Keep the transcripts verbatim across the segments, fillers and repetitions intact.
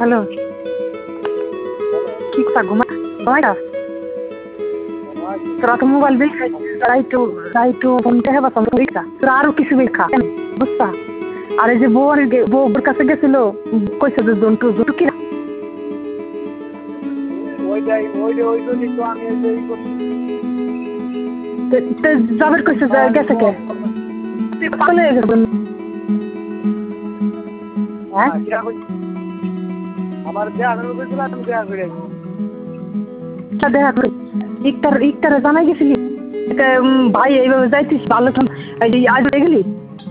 hello কি কথা ঘুমা ঘুমাইটা তোরা তো মোবাইল দেখে রাইতো রাইতো ফোনটা হেবা সমস্যা তোরা আরো কিছু দেখা বুঝছা আর এই যে বউর বউর কাছে গেছিল কইছে যে জন্টু জন্টু কি ওইটাই ওইটা ওই জন্যই তো আমি এই করছি যাবার কইছে যে গেছে কে পাগল হয়ে গেছে হ্যাঁ আমার দেয়া করে কইছিল আমি দেয়া করে দেখা করে ইকটার ইকটারে জানাই গেছিলি ভাই এইভাবে যাইতিস ভালো এই আজ হয়ে গেলি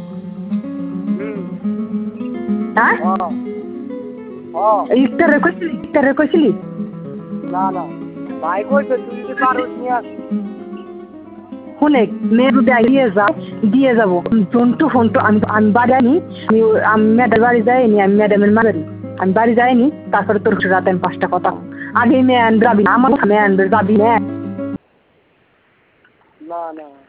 হ্যাঁ ইকটারে কইছিলি ইকটারে কইছিলি না না ভাই কইছে তুই যদি পারো নিয়ে আস শুনে মেয়ে যদি দিয়ে যাও দিয়ে যাবো জন্টু ফোন তো আমি আমি বাড়ি আনি আমি আমি ম্যাডাম বাড়ি যাইনি আমি ম্যাডামের মাদারি আমি বাড়ি যাইনি তারপরে তোর রাতে আমি পাঁচটা কথা আগে মেয়ে আনবে যাবি আমার মেয়ে আনবে যাবি না না না